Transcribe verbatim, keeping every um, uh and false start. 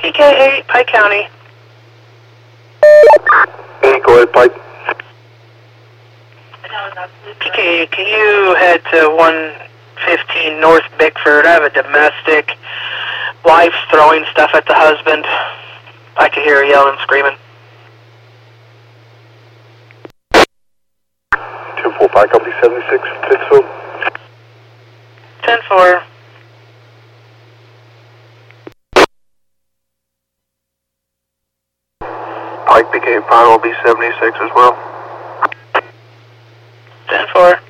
P K eight, Pike County. Hey, go ahead, Pike. P K eight, can you head to one fifteen North Bickford? I have a domestic. Wife's throwing stuff at the husband. I can hear her yelling, screaming. ten four, Pike, Company seventy-six, Pittsfield. ten four. Pike became final B seventy-six as well. ten four.